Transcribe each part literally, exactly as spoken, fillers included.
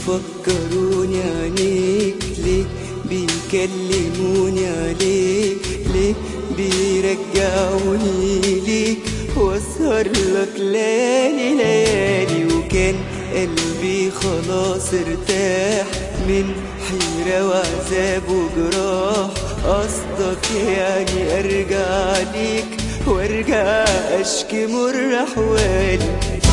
بيفكروني عنيك ليه، بيكلموني عليك ليه، بيرجعوني ليك واسهر لك ليالي ليالي. وكان قلبي خلاص ارتاح من حيرة وعذاب وجراح، قصدك يعني ارجع ليك وارجع اشكي مر احوالي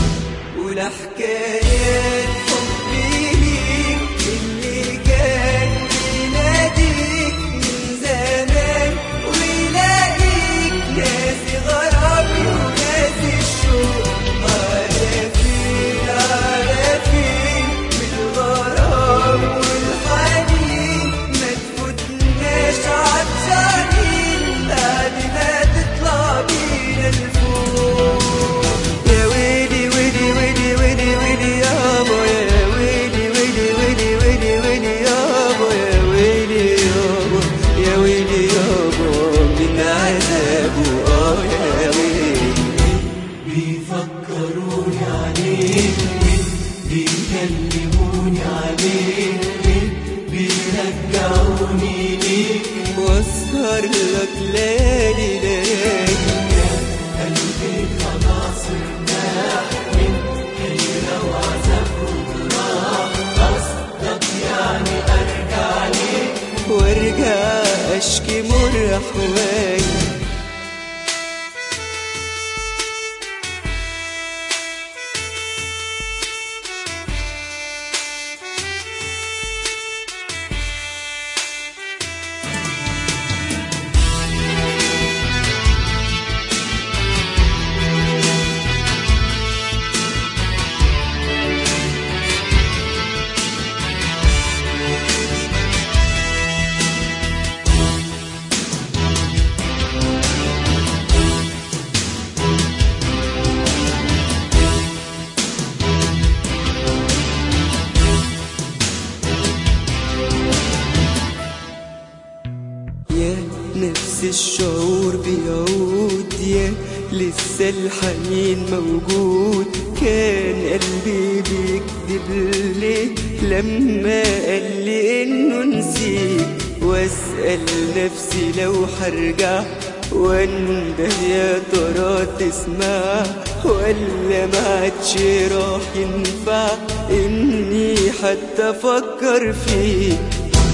ولحكايات حبي ليك اللي كان بيناديك من زمان، ويلاقيك ناسي غرامي وناسي الشوق. عارفين عارفين بالغرام والحنين ما تفوتناش عطشانين بعد ما تطلع بينا لفوق. يا ويلي ويلي ويلي ويلي ويلي يابا، يا ويلي ويلي ويلي ويلي ويلي يابا، يا ويلي يابا، يا ويلي يابا من عذابه. اه يا ويلي بيفكروني عليك، بيكلموني عليك، بيرجعوني ليك واسهر لك ليالي ليالي. قلبي خلاص ارتاح من حيرة وعذاب وجراح، قصدك يعني ارجع ليك وارجع اشكي مر احوالي. يا نفس الشعور بيعود، يا لسه الحنين موجود. كان قلبي بيكذب ليه لما قال لي انه نسيك، واسأل نفسي لو هرجع وانده يا ترى تسمع، ولا ما عادش راح ينفع اني حتى افكر فيك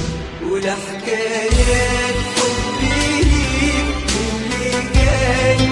ولحكايات حبي ليك اللي كان